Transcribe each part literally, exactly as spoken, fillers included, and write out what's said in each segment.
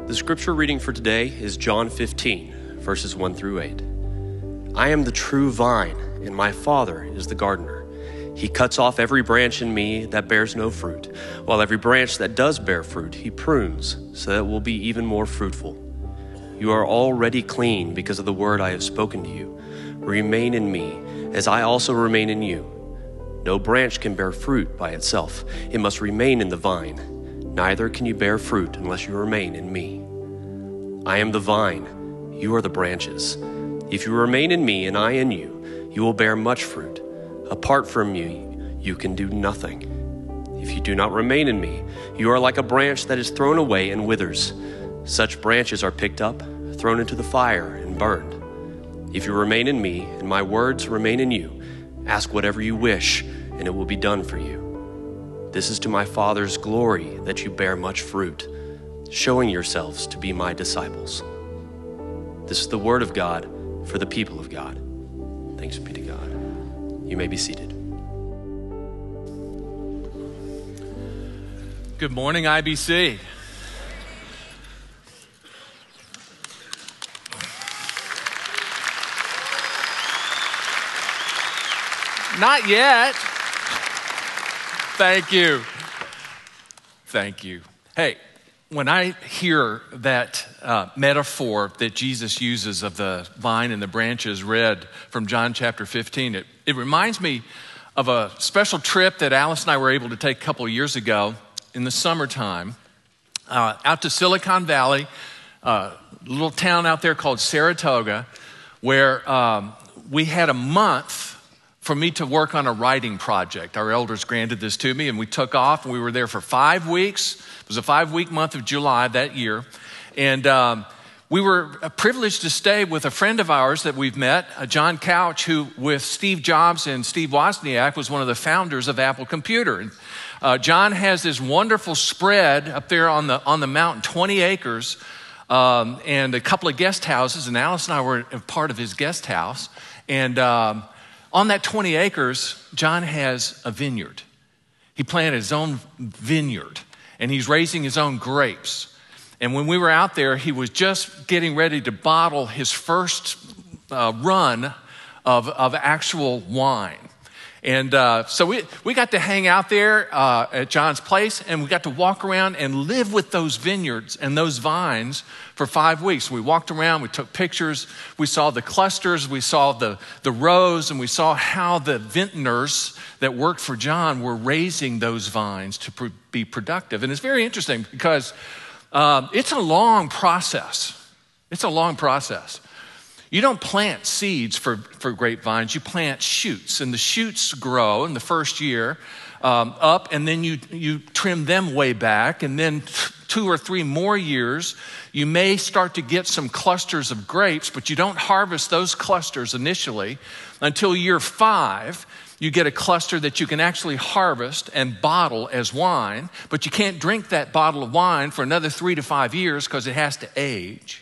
The scripture reading for today is John fifteen, verses one through eight. I am the true vine, and my Father is the gardener. He cuts off every branch in me that bears no fruit, while every branch that does bear fruit, he prunes, so that it will be even more fruitful. You are already clean because of the word I have spoken to you. Remain in me, as I also remain in you. No branch can bear fruit by itself. It must remain in the vine. Neither can you bear fruit unless you remain in me. I am the vine, you are the branches. If you remain in me and I in you, you will bear much fruit. Apart from me, you can do nothing. If you do not remain in me, you are like a branch that is thrown away and withers. Such branches are picked up, thrown into the fire, and burned. If you remain in me and my words remain in you, ask whatever you wish, and it will be done for you. This is to my Father's glory that you bear much fruit, showing yourselves to be my disciples. This is the word of God for the people of God. Thanks be to God. You may be seated. Good morning, I B C. Not yet. Thank you. Thank you. Hey, when I hear that uh, metaphor that Jesus uses of the vine and the branches read from John chapter fifteen, it, it reminds me of a special trip that Alice and I were able to take a couple of years ago in the summertime uh, out to Silicon Valley, a uh, little town out there called Saratoga, where um, we had a month for me to work on a writing project. Our elders granted this to me, and we took off, and we were there for five weeks. It was a five-week month of July that year. And um, we were privileged to stay with a friend of ours that we've met, uh, John Couch, who with Steve Jobs and Steve Wozniak was one of the founders of Apple Computer. And, uh, John has this wonderful spread up there on the, on the mountain, twenty acres, um, and a couple of guest houses, and Alice and I were a part of his guest house. And um, on that twenty acres, John has a vineyard. He planted his own vineyard, and he's raising his own grapes. And when we were out there, he was just getting ready to bottle his first uh, run of, of actual wine. And uh, so we, we got to hang out there uh, at John's place, and we got to walk around and live with those vineyards and those vines for five weeks. We walked around, we took pictures, we saw the clusters, we saw the, the rows, and we saw how the vintners that worked for John were raising those vines to pr- be productive. And it's very interesting because um, it's a long process. It's a long process. You don't plant seeds for, for grapevines, you plant shoots, and the shoots grow in the first year um, up, and then you, you trim them way back, and then t- two or three more years, you may start to get some clusters of grapes, but you don't harvest those clusters initially until year five. You get a cluster that you can actually harvest and bottle as wine, but you can't drink that bottle of wine for another three to five years because it has to age.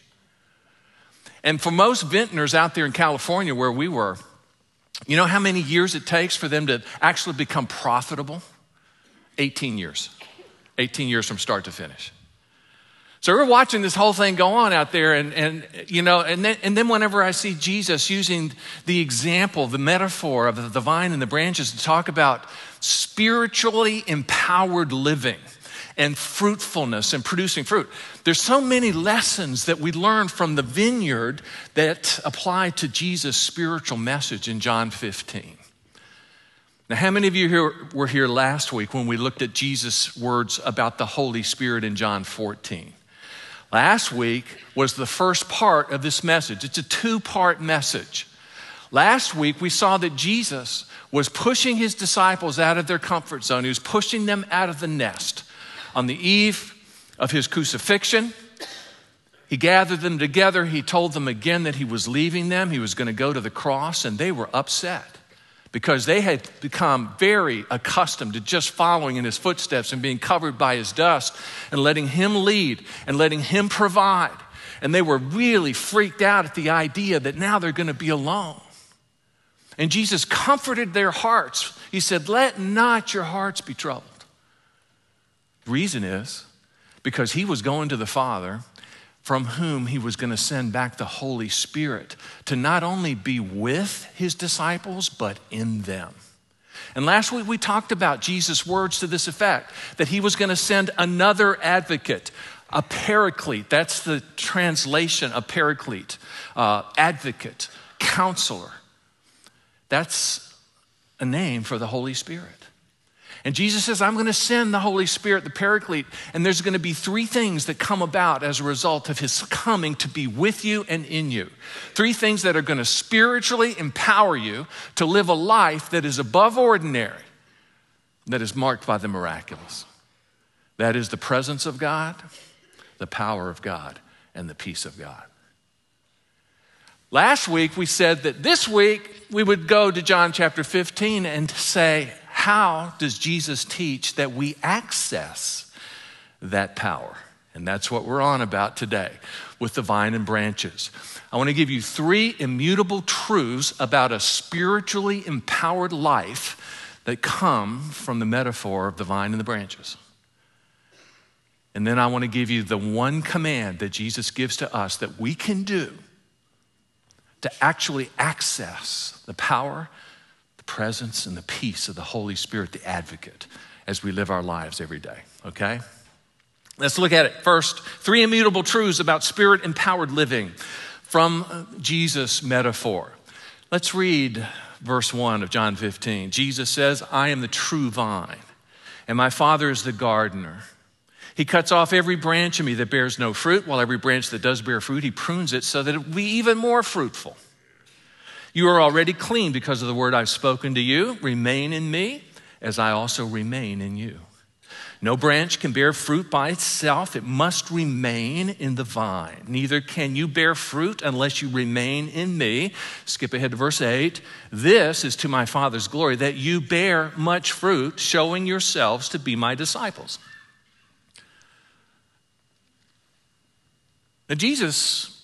And for most vintners out there in California where we were, you know how many years it takes for them to actually become profitable? eighteen years. eighteen years from start to finish. So we're watching this whole thing go on out there, and, and you know, and then, and then whenever I see Jesus using the example, the metaphor of the vine and the branches to talk about spiritually empowered living and fruitfulness and producing fruit. There's so many lessons that we learn from the vineyard that apply to Jesus' spiritual message in John fifteen. Now, how many of you here were here last week when we looked at Jesus' words about the Holy Spirit in John fourteen? Last week was the first part of this message. It's a two-part message. Last week, we saw that Jesus was pushing his disciples out of their comfort zone. He was pushing them out of the nest. On the eve of his crucifixion, he gathered them together. He told them again that he was leaving them. He was going to go to the cross, and they were upset because they had become very accustomed to just following in his footsteps and being covered by his dust and letting him lead and letting him provide. And they were really freaked out at the idea that now they're going to be alone. And Jesus comforted their hearts. He said, "Let not your hearts be troubled." The reason is because he was going to the Father, from whom he was going to send back the Holy Spirit to not only be with his disciples, but in them. And last week we talked about Jesus' words to this effect, that he was going to send another advocate, a paraclete. That's the translation of paraclete, uh, advocate, counselor. That's a name for the Holy Spirit. And Jesus says, I'm going to send the Holy Spirit, the Paraclete, and there's going to be three things that come about as a result of his coming to be with you and in you. Three things that are going to spiritually empower you to live a life that is above ordinary, that is marked by the miraculous. That is the presence of God, the power of God, and the peace of God. Last week, we said that this week we would go to John chapter fifteen and say, how does Jesus teach that we access that power? And that's what we're on about today with the vine and branches. I want to give you three immutable truths about a spiritually empowered life that come from the metaphor of the vine and the branches. And then I want to give you the one command that Jesus gives to us that we can do to actually access the power, the presence, and the peace of the Holy Spirit, the advocate, as we live our lives every day, okay? Let's look at it. First, three immutable truths about spirit-empowered living from Jesus' metaphor. Let's read verse one of John fifteen. Jesus says, I am the true vine, and my Father is the gardener. He cuts off every branch in me that bears no fruit, while every branch that does bear fruit, he prunes it so that it will be even more fruitful. You are already clean because of the word I've spoken to you. Remain in me as I also remain in you. No branch can bear fruit by itself. It must remain in the vine. Neither can you bear fruit unless you remain in me. Skip ahead to verse eight. This is to my Father's glory, that you bear much fruit, showing yourselves to be my disciples. Now, Jesus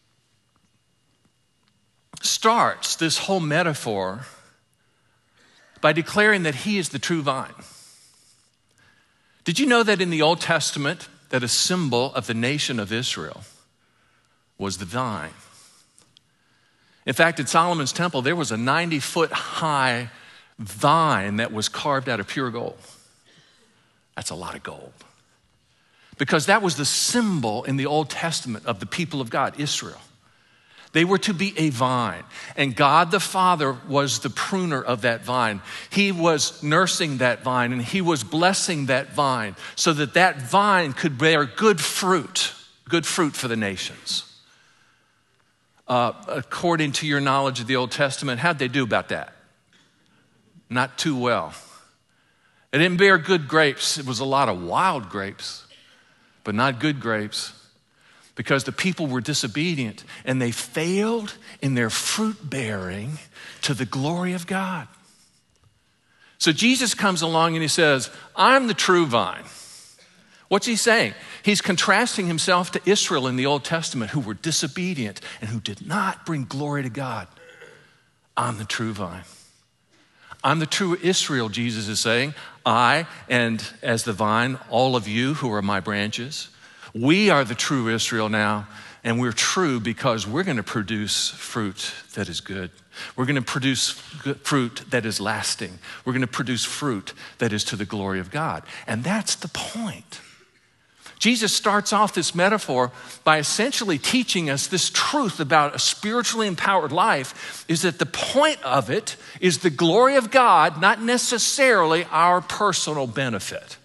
starts this whole metaphor by declaring that he is the true vine. Did you know that in the Old Testament, that a symbol of the nation of Israel was the vine? In fact, in Solomon's temple, there was a ninety-foot high vine that was carved out of pure gold. That's a lot of gold. Because that was the symbol in the Old Testament of the people of God, Israel. They were to be a vine, and God the Father was the pruner of that vine. He was nursing that vine, and he was blessing that vine so that that vine could bear good fruit, good fruit for the nations. Uh, according to your knowledge of the Old Testament, how'd they do about that? Not too well. It didn't bear good grapes. It was a lot of wild grapes, but not good grapes. Because the people were disobedient and they failed in their fruit bearing to the glory of God. So Jesus comes along and he says, I'm the true vine. What's he saying? He's contrasting himself to Israel in the Old Testament, who were disobedient and who did not bring glory to God. I'm the true vine. I'm the true Israel, Jesus is saying. I, and as the vine, all of you who are my branches. We are the true Israel now, and we're true because we're going to produce fruit that is good. We're going to produce fruit that is lasting. We're going to produce fruit that is to the glory of God. And that's the point. Jesus starts off this metaphor by essentially teaching us this truth about a spiritually empowered life, is that the point of it is the glory of God, not necessarily our personal benefit.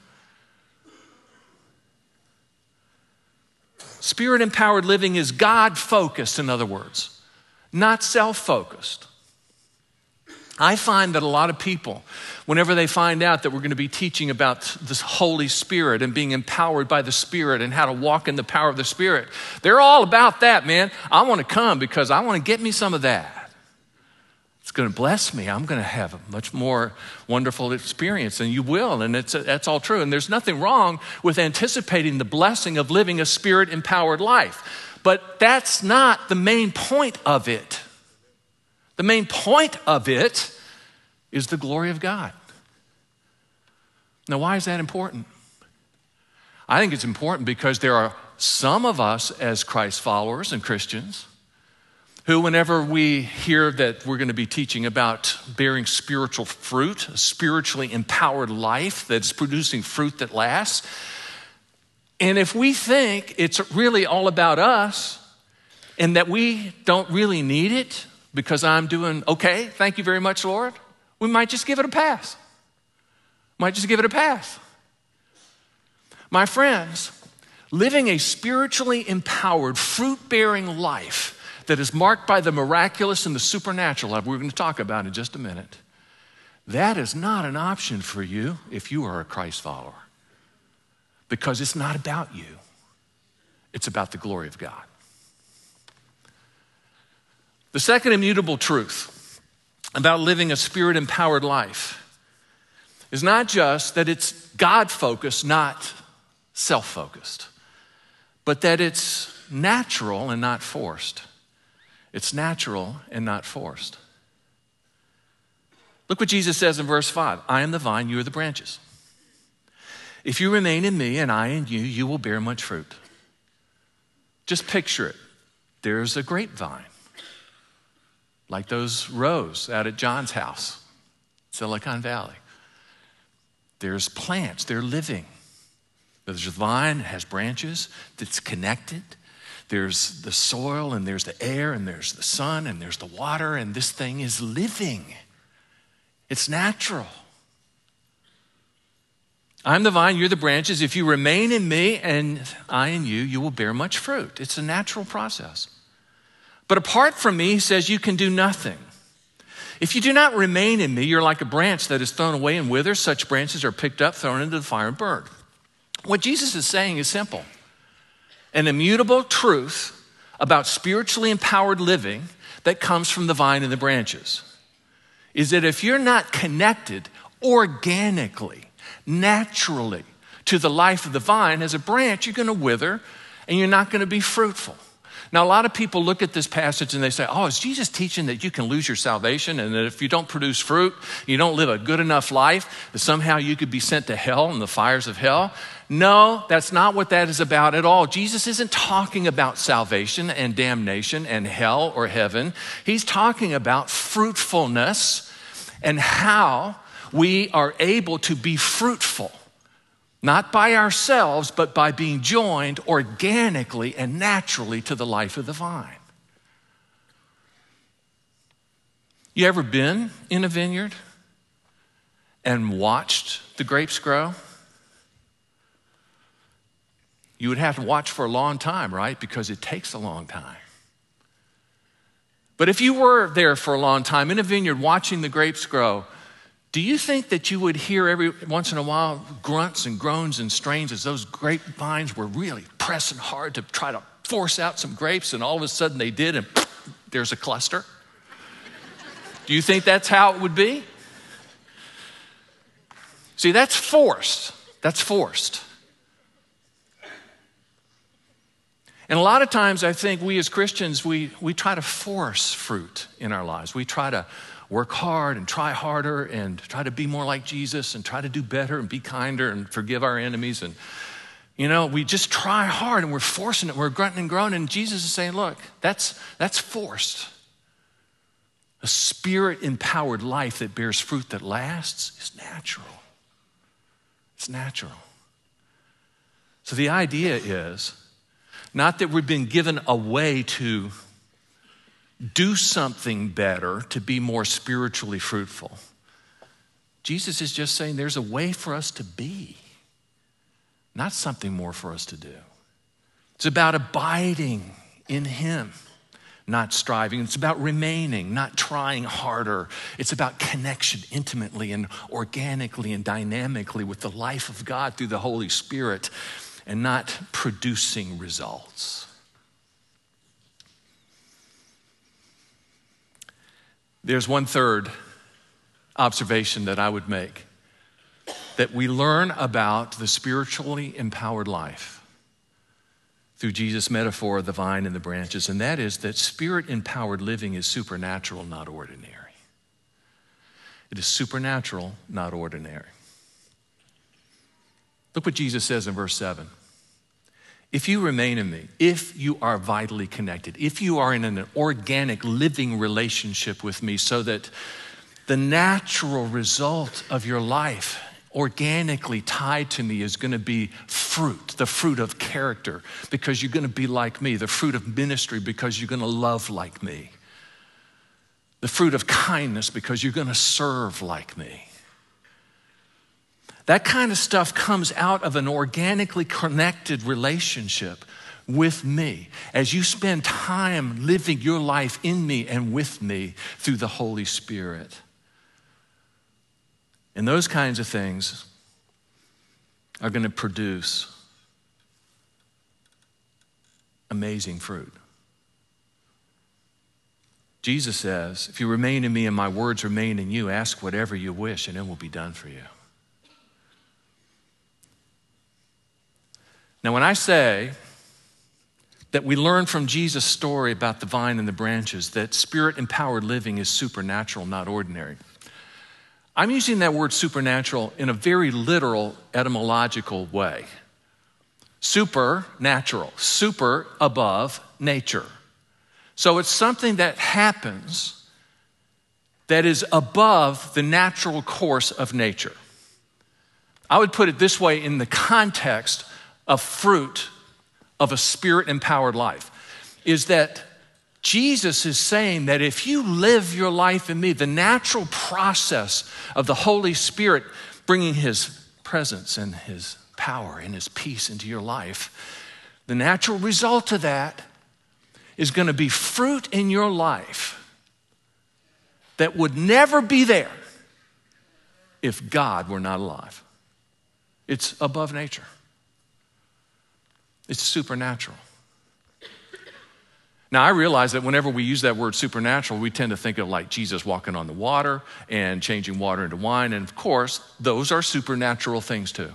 Spirit-empowered living is God-focused, in other words, not self-focused. I find that a lot of people, whenever they find out that we're going to be teaching about this Holy Spirit and being empowered by the Spirit and how to walk in the power of the Spirit, they're all about that, man. I want to come because I want to get me some of that. It's going to bless me. I'm going to have a much more wonderful experience, and you will, and it's, that's all true. And there's nothing wrong with anticipating the blessing of living a spirit-empowered life. But that's not the main point of it. The main point of it is the glory of God. Now, why is that important? I think it's important because there are some of us as Christ followers and Christians who, whenever we hear that we're going to be teaching about bearing spiritual fruit, a spiritually empowered life that's producing fruit that lasts, and if we think it's really all about us and that we don't really need it because I'm doing okay, thank you very much, Lord, we might just give it a pass. Might just give it a pass. My friends, living a spiritually empowered, fruit-bearing life that is marked by the miraculous and the supernatural, that we're going to talk about in just a minute, that is not an option for you if you are a Christ follower, because it's not about you. It's about the glory of God. The second immutable truth about living a spirit-empowered life is not just that it's God-focused, not self-focused, but that it's natural and not forced. It's natural and not forced. Look what Jesus says in verse five. I am the vine, you are the branches. If you remain in me and I in you, you will bear much fruit. Just picture it. There's a grapevine, like those rows out at John's house, Silicon Valley. There's plants, they're living. There's a vine, it has branches that's connected. There's the soil and there's the air and there's the sun and there's the water, and this thing is living. It's natural. I'm the vine, you're the branches. If you remain in me and I in you, you will bear much fruit. It's a natural process. But apart from me, he says, you can do nothing. If you do not remain in me, you're like a branch that is thrown away and withers. Such branches are picked up, thrown into the fire and burned. What Jesus is saying is simple. An immutable truth about spiritually empowered living that comes from the vine and the branches is that if you're not connected organically, naturally to the life of the vine, as a branch, you're going to wither and you're not going to be fruitful. Now, a lot of people look at this passage and they say, oh, is Jesus teaching that you can lose your salvation and that if you don't produce fruit, you don't live a good enough life, that somehow you could be sent to hell and the fires of hell? No, that's not what that is about at all. Jesus isn't talking about salvation and damnation and hell or heaven. He's talking about fruitfulness and how we are able to be fruitful. Not by ourselves, but by being joined organically and naturally to the life of the vine. You ever been in a vineyard and watched the grapes grow? You would have to watch for a long time, right? Because it takes a long time. But if you were there for a long time in a vineyard watching the grapes grow, do you think that you would hear every once in a while grunts and groans and strains as those grapevines were really pressing hard to try to force out some grapes, and all of a sudden they did and there's a cluster? Do you think that's how it would be? See, that's forced. That's forced. And a lot of times I think we as Christians, we, we try to force fruit in our lives. We try to work hard and try harder and try to be more like Jesus and try to do better and be kinder and forgive our enemies. And, you know, we just try hard and we're forcing it. We're grunting and groaning. And Jesus is saying, look, that's, that's forced. A spirit-empowered life that bears fruit that lasts is natural. It's natural. So the idea is not that we've been given a way to do something better to be more spiritually fruitful. Jesus is just saying there's a way for us to be, not something more for us to do. It's about abiding in him, not striving. It's about remaining, not trying harder. It's about connection intimately and organically and dynamically with the life of God through the Holy Spirit, and not producing results. There's one third observation that I would make, that we learn about the spiritually empowered life through Jesus' metaphor of the vine and the branches, and that is that spirit-empowered living is supernatural, not ordinary. It is supernatural, not ordinary. Look what Jesus says in verse seven. If you remain in me, if you are vitally connected, if you are in an organic living relationship with me so that the natural result of your life organically tied to me is going to be fruit, the fruit of character, because you're going to be like me, the fruit of ministry because you're going to love like me, the fruit of kindness because you're going to serve like me. That kind of stuff comes out of an organically connected relationship with me as you spend time living your life in me and with me through the Holy Spirit. And those kinds of things are going to produce amazing fruit. Jesus says, if you remain in me and my words remain in you, ask whatever you wish and it will be done for you. Now, when I say that we learn from Jesus' story about the vine and the branches that spirit-empowered living is supernatural, not ordinary, I'm using that word supernatural in a very literal etymological way. Supernatural, super above nature. So it's something that happens that is above the natural course of nature. I would put it this way in the context of fruit of a spirit-empowered life, is that Jesus is saying that if you live your life in me, the natural process of the Holy Spirit bringing his presence and his power and his peace into your life, the natural result of that is going to be fruit in your life that would never be there if God were not alive. It's above nature. It's supernatural. Now, I realize that whenever we use that word supernatural, we tend to think of like Jesus walking on the water and changing water into wine. And of course, those are supernatural things too.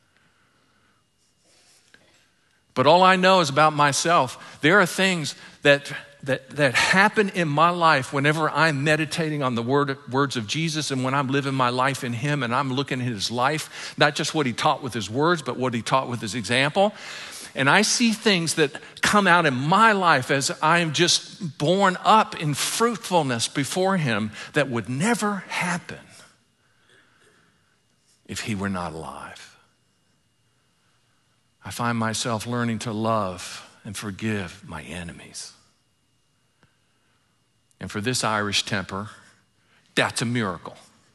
But all I know is about myself. There are things that, that, that happen in my life whenever I'm meditating on the word, words of Jesus and when I'm living my life in him and I'm looking at his life, not just what he taught with his words, but what he taught with his example. And I see things that come out in my life as I'm just born up in fruitfulness before him that would never happen if he were not alive. I find myself learning to love and forgive my enemies. And for this Irish temper, that's a miracle.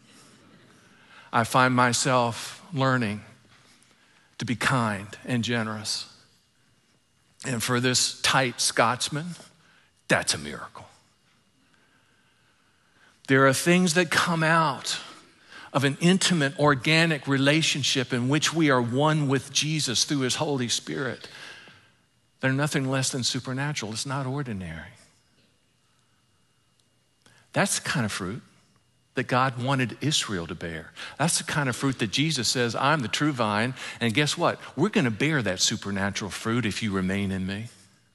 I find myself learning to be kind and generous. And for this tight Scotsman, that's a miracle. There are things that come out of an intimate, organic relationship in which we are one with Jesus through his Holy Spirit. They're nothing less than supernatural. It's not ordinary. That's the kind of fruit that God wanted Israel to bear. That's the kind of fruit that Jesus says, I'm the true vine, and guess what? We're going to bear that supernatural fruit if you remain in me.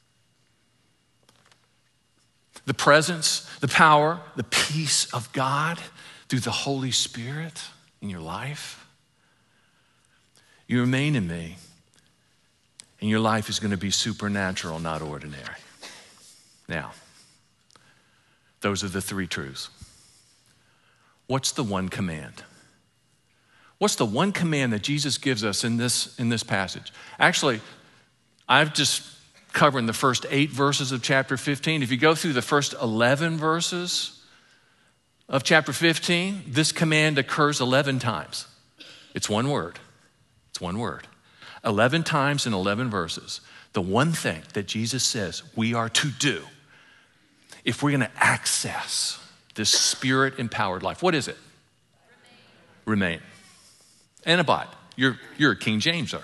The presence, the power, the peace of God through the Holy Spirit in your life. You remain in me, and your life is going to be supernatural, not ordinary. Now, those are the three truths. What's the one command? What's the one command that Jesus gives us in this, in this passage? Actually, I've just covered the first eight verses of chapter fifteen. If you go through the first eleven verses of chapter fifteen, this command occurs eleven times. It's one word. It's one word. eleven times in eleven verses. The one thing that Jesus says we are to do if we're going to access this spirit-empowered life. What is it? Remain. Remain. And abide. You're, you're a King Jameser.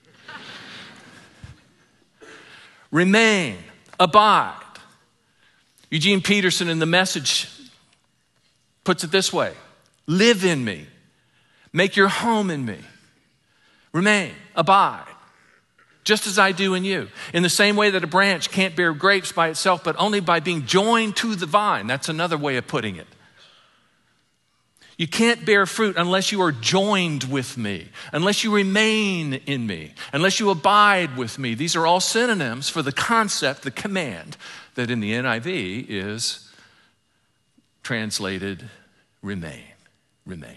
Remain. Abide. Eugene Peterson in The Message puts it this way. Live in me. Make your home in me. Remain. Abide. Just as I do in you. In the same way that a branch can't bear grapes by itself, but only by being joined to the vine. That's another way of putting it. You can't bear fruit unless you are joined with me, unless you remain in me, unless you abide with me. These are all synonyms for the concept, the command, that in the N I V is translated remain, remain.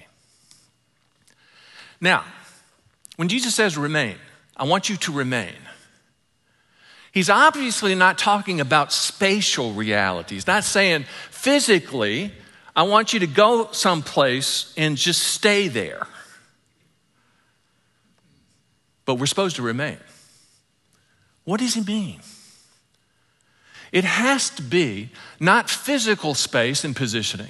Now, when Jesus says remain, I want you to remain. He's obviously not talking about spatial reality. He's not saying physically, I want you to go someplace and just stay there. But we're supposed to remain. What does he mean? It has to be not physical space and positioning,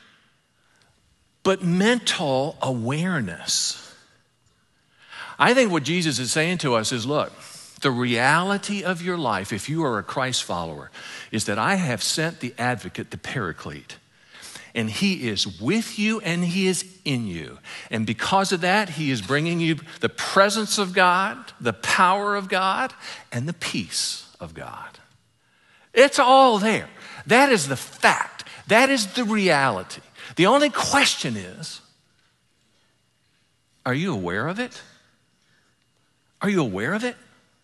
but mental awareness. I think what Jesus is saying to us is, look, the reality of your life, if you are a Christ follower, is that I have sent the advocate, the paraclete, and he is with you and he is in you. And because of that, he is bringing you the presence of God, the power of God, and the peace of God. It's all there. That is the fact. That is the reality. The only question is, are you aware of it? Are you aware of it?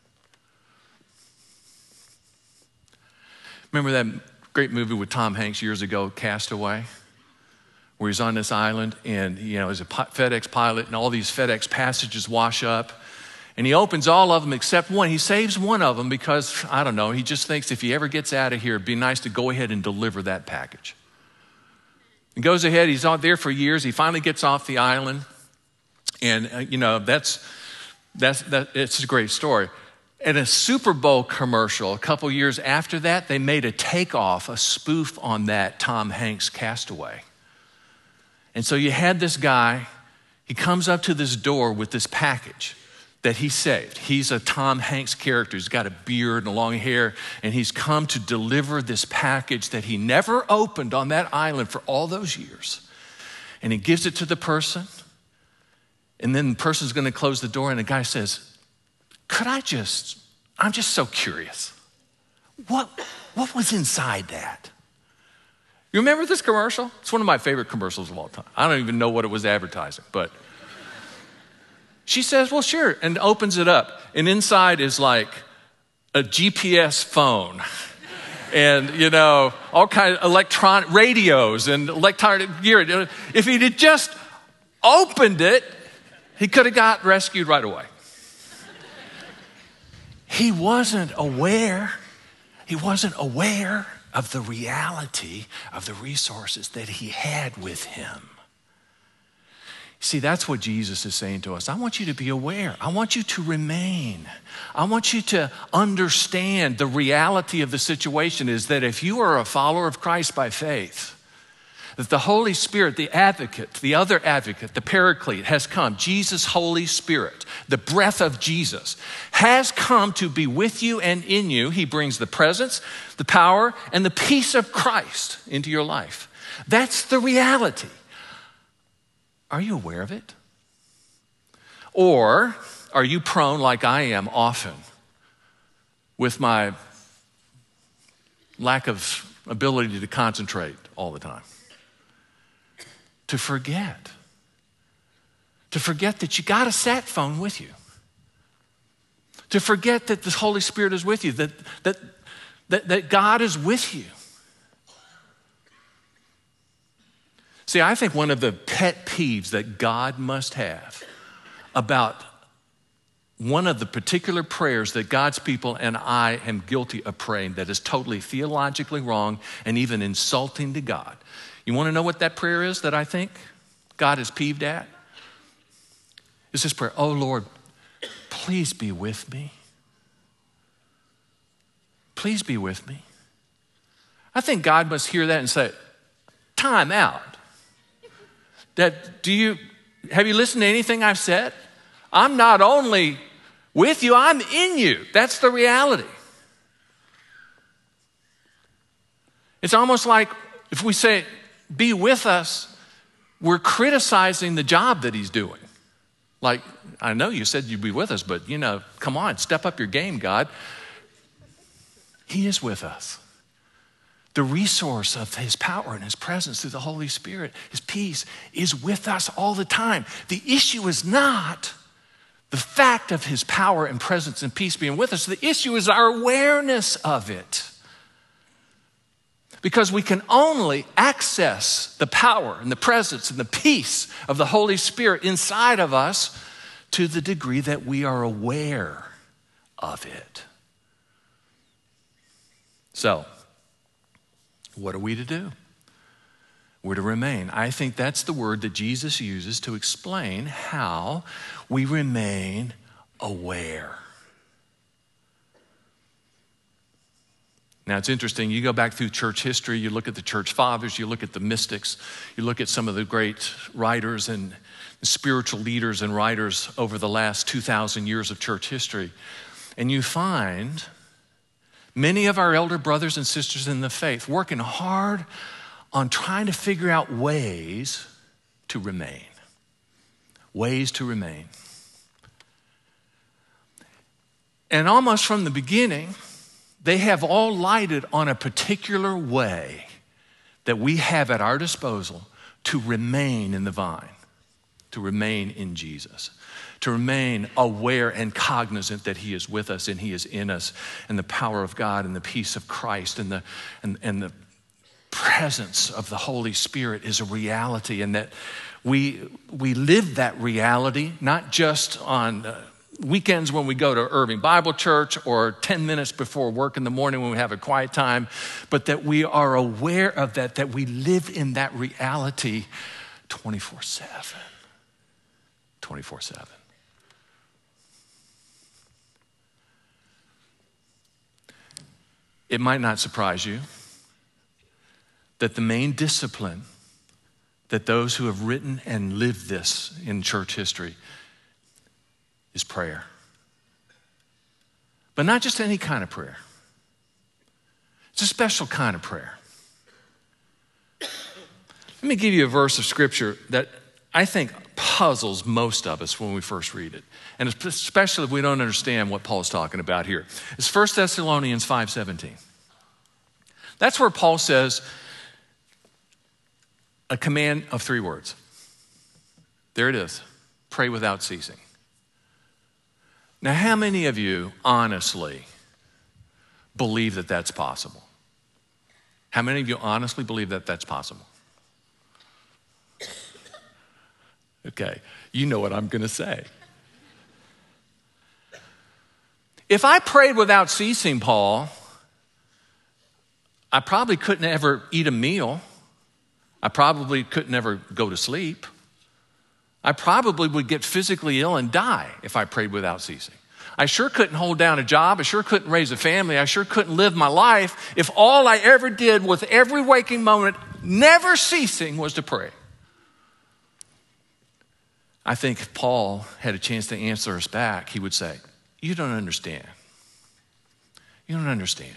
Remember that great movie with Tom Hanks years ago, Castaway, where he's on this island and, you know, he's a FedEx pilot and all these FedEx packages wash up and he opens all of them except one. He saves one of them because, I don't know, he just thinks if he ever gets out of here, it'd be nice to go ahead and deliver that package. He goes ahead, he's out there for years. He finally gets off the island and, uh, you know, that's, that's, that, it's a great story. In a Super Bowl commercial, a couple years after that, they made a takeoff, a spoof on that Tom Hanks Castaway. And so you had this guy, he comes up to this door with this package that he saved. He's a Tom Hanks character. He's got a beard and long hair, and he's come to deliver this package that he never opened on that island for all those years. And he gives it to the person, and then the person's gonna close the door, and the guy says, could I just, I'm just so curious. What, what was inside that? You remember this commercial? It's one of my favorite commercials of all time. I don't even know what it was advertising, but she says, well, sure, and opens it up. And inside is like a G P S phone and, you know, all kinds of electronic radios and electronic gear. If he'd had just opened it, he could have got rescued right away. He wasn't aware, he wasn't aware of the reality of the resources that he had with him. See, that's what Jesus is saying to us. I want you to be aware. I want you to remain. I want you to understand the reality of the situation is that if you are a follower of Christ by faith, that the Holy Spirit, the advocate, the other advocate, the paraclete has come. Jesus, Holy Spirit, the breath of Jesus has come to be with you and in you. He brings the presence, the power, and the peace of Christ into your life. That's the reality. Are you aware of it? Or are you prone, like I am often, with my lack of ability to concentrate all the time, to forget? To forget that you got a sat phone with you. To forget that the Holy Spirit is with you, that, that, that, that God is with you. See, I think one of the pet peeves that God must have about one of the particular prayers that God's people and I am guilty of praying that is totally theologically wrong and even insulting to God. You want to know what that prayer is that I think God is peeved at? It's this prayer, oh Lord, please be with me. Please be with me. I think God must hear that and say, time out. That do you, have you listened to anything I've said? I'm not only with you, I'm in you. That's the reality. It's almost like if we say, be with us, we're criticizing the job that he's doing. Like, I know you said you'd be with us, but you know, come on, step up your game, God. He is with us. The resource of his power and his presence through the Holy Spirit, his peace, is with us all the time. The issue is not the fact of his power and presence and peace being with us. The issue is our awareness of it. Because we can only access the power and the presence and the peace of the Holy Spirit inside of us to the degree that we are aware of it. So, what are we to do? We're to remain. I think that's the word that Jesus uses to explain how we remain aware. Now, it's interesting. You go back through church history, you look at the church fathers, you look at the mystics, you look at some of the great writers and spiritual leaders and writers over the last two thousand years of church history, and you find many of our elder brothers and sisters in the faith working hard on trying to figure out ways to remain. Ways to remain. And almost from the beginning, they have all lighted on a particular way that we have at our disposal to remain in the vine, to remain in Jesus, to remain aware and cognizant that he is with us and he is in us, and the power of God and the peace of Christ and the, and, and the presence of the Holy Spirit is a reality, and that we, we live that reality not just on uh, weekends when we go to Irving Bible Church or ten minutes before work in the morning when we have a quiet time, but that we are aware of that, that we live in that reality twenty-four seven. twenty-four seven. It might not surprise you that the main discipline that those who have written and lived this in church history is prayer. But not just any kind of prayer. It's a special kind of prayer. Let me give you a verse of scripture that I think puzzles most of us when we first read it. And especially if we don't understand what Paul's talking about here. It's First Thessalonians five seventeen. That's where Paul says a command of three words. There it is. Pray without ceasing. Now, how many of you honestly believe that that's possible? How many of you honestly believe that that's possible? Okay, you know what I'm going to say. If I prayed without ceasing, Paul, I probably couldn't ever eat a meal. I probably couldn't ever go to sleep. I probably would get physically ill and die if I prayed without ceasing. I sure couldn't hold down a job. I sure couldn't raise a family. I sure couldn't live my life if all I ever did with every waking moment, never ceasing, was to pray. I think if Paul had a chance to answer us back, he would say, you don't understand. You don't understand.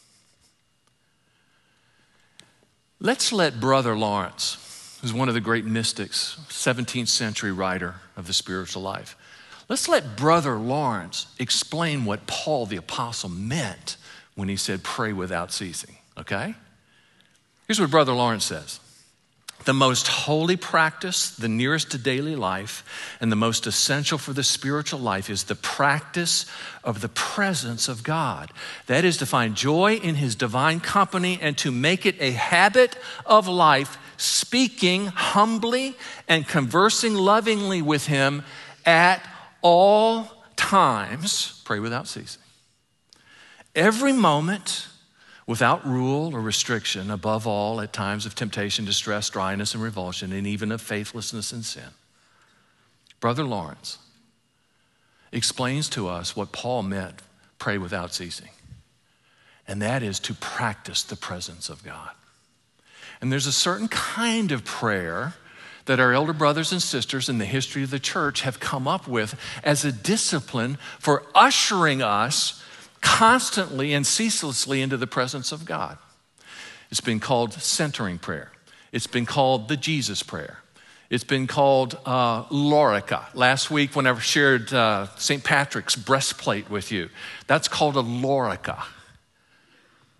Let's let Brother Lawrence, who's one of the great mystics, seventeenth century writer of the spiritual life, let's let Brother Lawrence explain what Paul the Apostle meant when he said pray without ceasing, okay? Here's what Brother Lawrence says. The most holy practice, the nearest to daily life, and the most essential for the spiritual life is the practice of the presence of God. That is to find joy in his divine company and to make it a habit of life, speaking humbly and conversing lovingly with him at all times. Pray without ceasing. Every moment, without rule or restriction, above all at times of temptation, distress, dryness, and revulsion, and even of faithlessness and sin. Brother Lawrence explains to us what Paul meant, pray without ceasing. And that is to practice the presence of God. And there's a certain kind of prayer that our elder brothers and sisters in the history of the church have come up with as a discipline for ushering us constantly and ceaselessly into the presence of God. It's been called centering prayer. It's been called the Jesus prayer. It's been called uh, Lorica. Last week when I shared uh, Saint Patrick's breastplate with you, that's called a Lorica.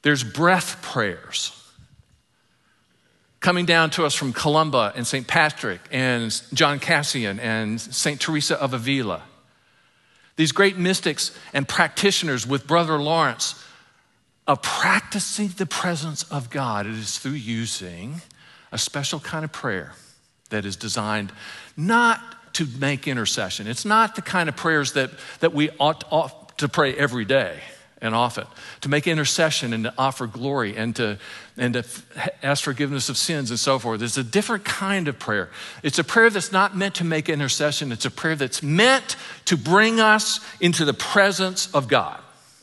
There's breath prayers coming down to us from Columba and Saint Patrick and John Cassian and Saint Teresa of Avila. These great mystics and practitioners with Brother Lawrence of practicing the presence of God. It is through using a special kind of prayer that is designed not to make intercession. It's not the kind of prayers that, that we ought, ought to pray every day and often, to make intercession and to offer glory and to, and to ask forgiveness of sins and so forth. It's a different kind of prayer. It's a prayer that's not meant to make intercession. It's a prayer that's meant to bring us into the presence of God.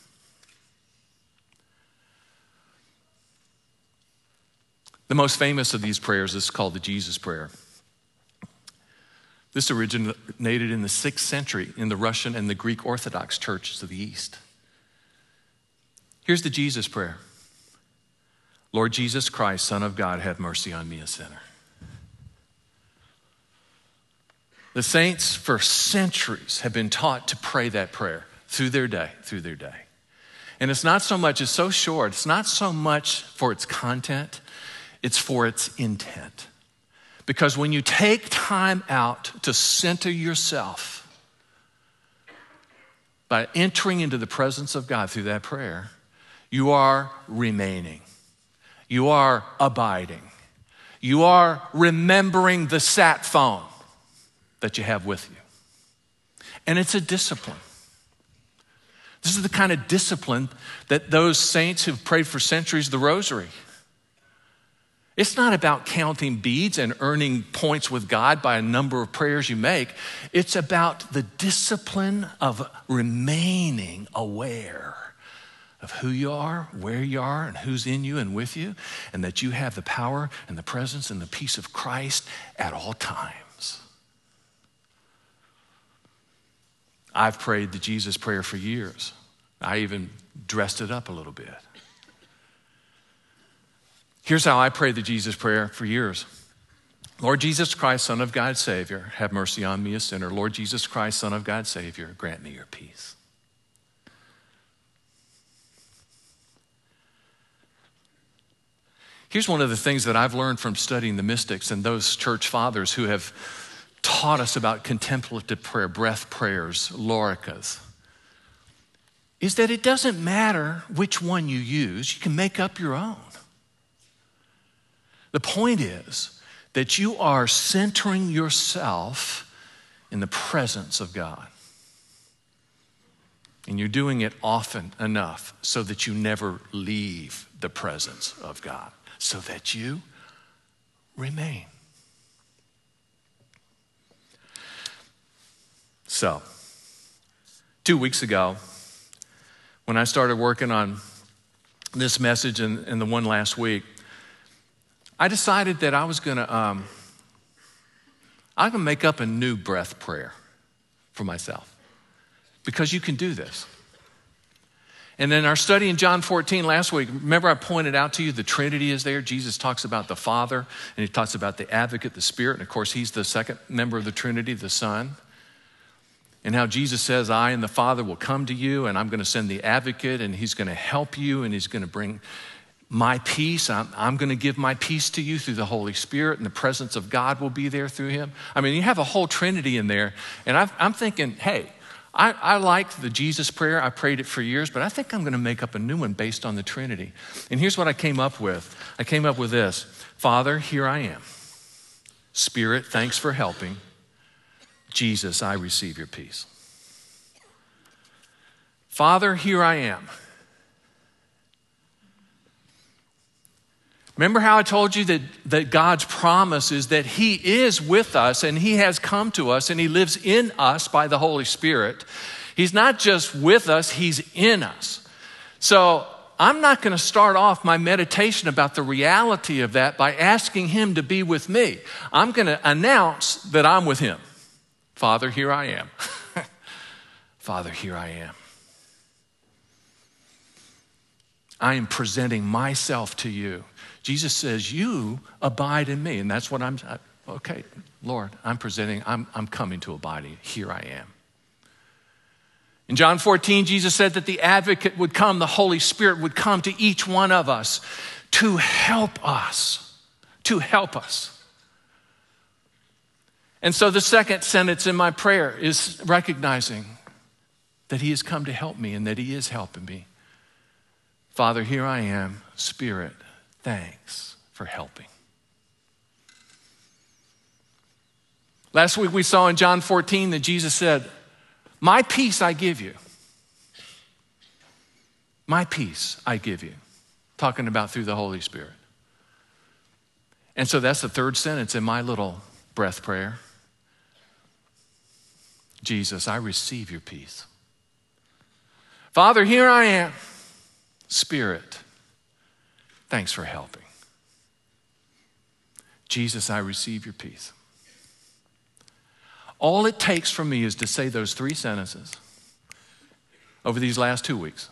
The most famous of these prayers is called the Jesus Prayer. This originated in the sixth century in the Russian and the Greek Orthodox churches of the East. Here's the Jesus Prayer. Lord Jesus Christ, Son of God, have mercy on me, a sinner. The saints for centuries have been taught to pray that prayer through their day, through their day. And it's not so much, it's so short, it's not so much for its content, it's for its intent. Because when you take time out to center yourself by entering into the presence of God through that prayer, you are remaining. You are abiding. You are remembering the sat phone that you have with you. And it's a discipline. This is the kind of discipline that those saints who've prayed for centuries the rosary. It's not about counting beads and earning points with God by a number of prayers you make. It's about the discipline of remaining aware of who you are, where you are, and who's in you and with you, and that you have the power and the presence and the peace of Christ at all times. I've prayed the Jesus Prayer for years. I even dressed it up a little bit. Here's how I prayed the Jesus Prayer for years. Lord Jesus Christ, Son of God, Savior, have mercy on me, a sinner. Lord Jesus Christ, Son of God, Savior, grant me your peace. Here's one of the things that I've learned from studying the mystics and those church fathers who have taught us about contemplative prayer, breath prayers, loricas, is that it doesn't matter which one you use. You can make up your own. The point is that you are centering yourself in the presence of God. And you're doing it often enough so that you never leave the presence of God, so that you remain. So, two weeks ago, when I started working on this message and, and the one last week, I decided that I was gonna, um, I'm gonna make up a new breath prayer for myself, because you can do this. And in our study in John fourteen last week, remember I pointed out to you the Trinity is there. Jesus talks about the Father, and he talks about the Advocate, the Spirit, and of course he's the second member of the Trinity, the Son. And how Jesus says, I and the Father will come to you, and I'm gonna send the Advocate, and he's gonna help you, and he's gonna bring my peace. I'm, I'm gonna give my peace to you through the Holy Spirit, and the presence of God will be there through him. I mean, you have a whole Trinity in there, and I've, I'm thinking, hey, I, I like the Jesus Prayer. I prayed it for years, but I think I'm gonna make up a new one based on the Trinity. And here's what I came up with. I came up with this. Father, here I am. Spirit, thanks for helping. Jesus, I receive your peace. Father, here I am. Remember how I told you that, that God's promise is that he is with us and he has come to us and he lives in us by the Holy Spirit. He's not just with us, he's in us. So I'm not going to start off my meditation about the reality of that by asking him to be with me. I'm going to announce that I'm with him. Father, here I am. Father, here I am. I am presenting myself to you. Jesus says, you abide in me. And that's what I'm, okay, Lord, I'm presenting, I'm, I'm coming to abide in you. Here I am. In John fourteen, Jesus said that the advocate would come, the Holy Spirit would come to each one of us to help us, to help us. And so the second sentence in my prayer is recognizing that he has come to help me and that he is helping me. Father, here I am. Spirit, thanks for helping. Last week we saw in John fourteen that Jesus said, my peace I give you. My peace I give you. Talking about through the Holy Spirit. And so that's the third sentence in my little breath prayer. Jesus, I receive your peace. Father, here I am. Spirit, thanks for helping. Jesus, I receive your peace. All it takes from me is to say those three sentences over these last two weeks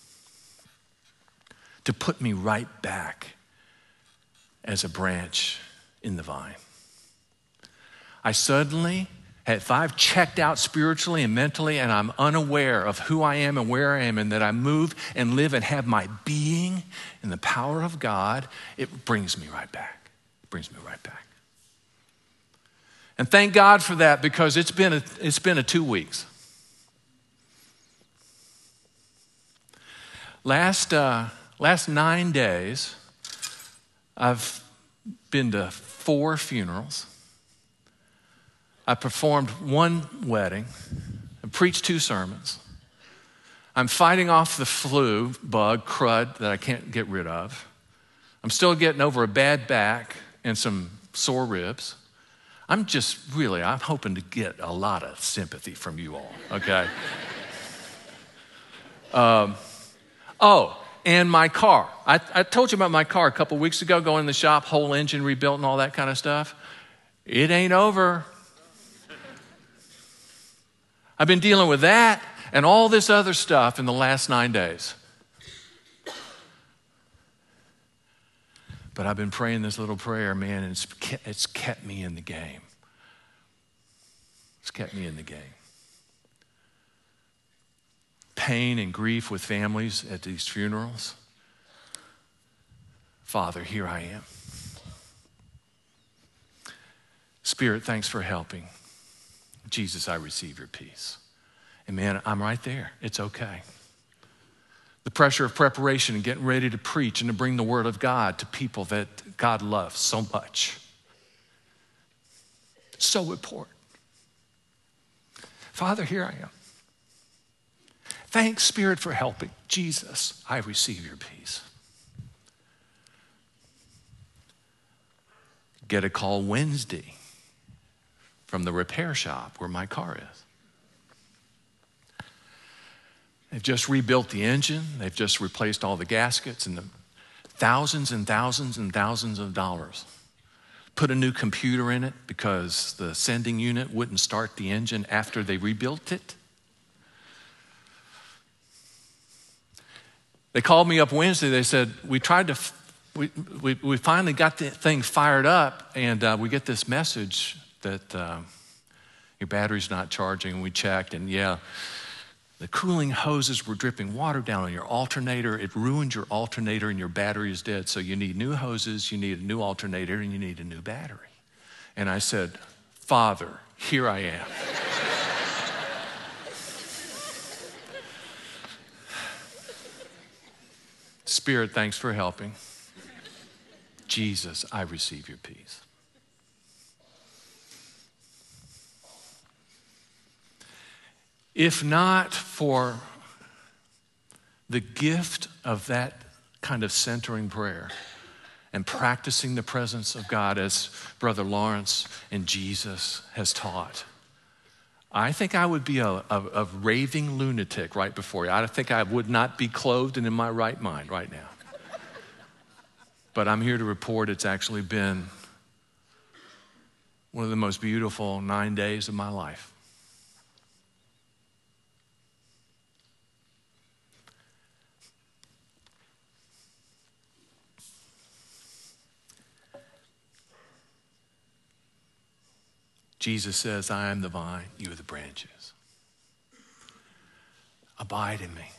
to put me right back as a branch in the vine. I suddenly, if I've checked out spiritually and mentally and I'm unaware of who I am and where I am and that I move and live and have my being in the power of God, it brings me right back. It brings me right back. And thank God for that, because it's been a, it's been a two weeks. Last, uh, last nine days, I've been to four funerals. I performed one wedding. I preached two sermons. I'm fighting off the flu bug, crud, that I can't get rid of. I'm still getting over a bad back and some sore ribs. I'm just really, I'm hoping to get a lot of sympathy from you all, okay? um, oh, and my car. I, I told you about my car a couple weeks ago, going in the shop, whole engine rebuilt and all that kind of stuff. It ain't over. I've been dealing with that and all this other stuff in the last nine days. But I've been praying this little prayer, man, and it's kept, it's kept me in the game. It's kept me in the game. Pain and grief with families at these funerals. Father, here I am. Spirit, thanks for helping. Jesus, I receive your peace. And man, I'm right there. It's okay. The pressure of preparation and getting ready to preach and to bring the word of God to people that God loves so much. So important. Father, here I am. Thanks, Spirit, for helping. Jesus, I receive your peace. Get a call Wednesday from the repair shop where my car is. They've just rebuilt the engine. They've just replaced all the gaskets and the thousands and thousands and thousands of dollars. Put a new computer in it because the sending unit wouldn't start the engine after they rebuilt it. They called me up Wednesday. They said, we tried to, we, we, we finally got the thing fired up, and uh, we get this message that uh, your battery's not charging. And we checked, and yeah, the cooling hoses were dripping water down on your alternator. It ruined your alternator and your battery is dead. So you need new hoses, you need a new alternator, and you need a new battery. And I said, Father, here I am. Spirit, thanks for helping. Jesus, I receive your peace. If not for the gift of that kind of centering prayer and practicing the presence of God as Brother Lawrence and Jesus has taught, I think I would be a, a, a raving lunatic right before you. I think I would not be clothed and in my right mind right now. But I'm here to report it's actually been one of the most beautiful nine days of my life. Jesus says, I am the vine, you are the branches. Abide in me.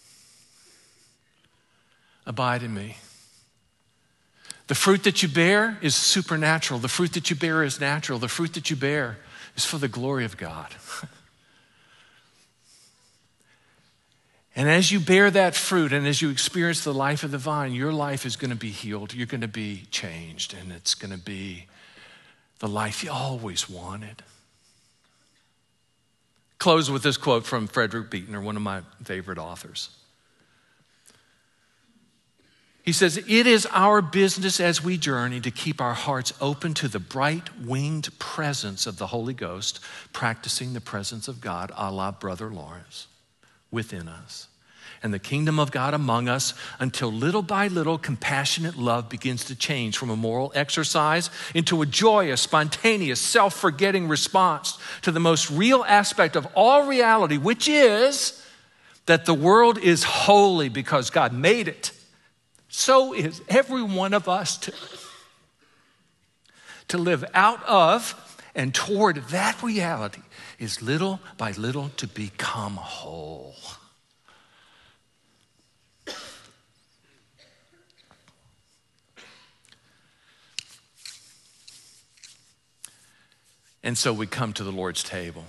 Abide in me. The fruit that you bear is supernatural. The fruit that you bear is natural. The fruit that you bear is for the glory of God. And as you bear that fruit and as you experience the life of the vine, your life is going to be healed. You're going to be changed, and it's going to be the life you always wanted. Close with this quote from Frederick Buechner, one of my favorite authors. He says, "It is our business as we journey to keep our hearts open to the bright-winged presence of the Holy Ghost, practicing the presence of God, a la Brother Lawrence, within us, and the kingdom of God among us, until little by little compassionate love begins to change from a moral exercise into a joyous, spontaneous, self-forgetting response to the most real aspect of all reality, which is that the world is holy because God made it. So is every one of us to, to live out of and toward that reality is little by little to become whole." And so we come to the Lord's table.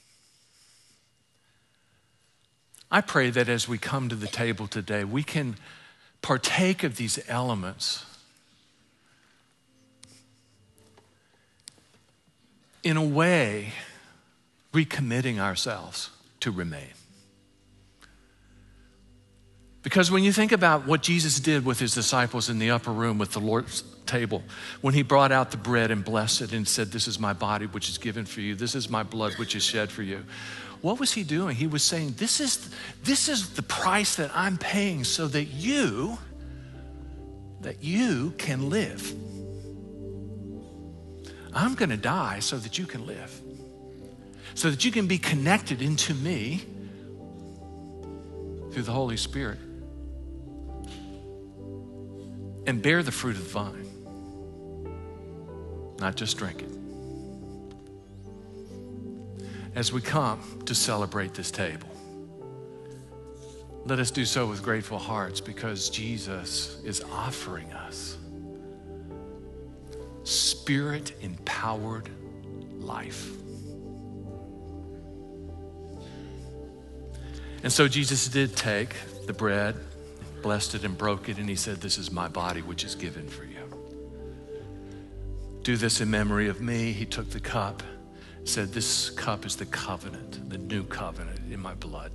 I pray that as we come to the table today, we can partake of these elements in a way recommitting ourselves to remain. Because when you think about what Jesus did with his disciples in the upper room with the Lord's table, when he brought out the bread and blessed it and said, "This is my body which is given for you. This is my blood which is shed for you." What was he doing? He was saying, this is, this is the price that I'm paying so that you, that you can live. I'm going to die so that you can live. So that you can be connected into me through the Holy Spirit and bear the fruit of the vine, not just drink it. As we come to celebrate this table, let us do so with grateful hearts, because Jesus is offering us Spirit-empowered life. And so Jesus did take the bread, blessed it and broke it, and he said, "This is my body which is given for you. Do this in memory of me." He took the cup, said, "This cup is the covenant, the new covenant in my blood.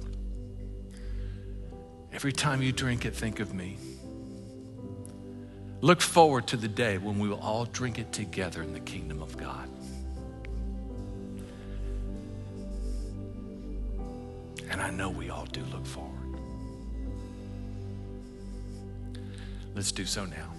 Every time you drink it, think of me." Look forward to the day when we will all drink it together in the kingdom of God. And I know we all do look forward. Let's do so now.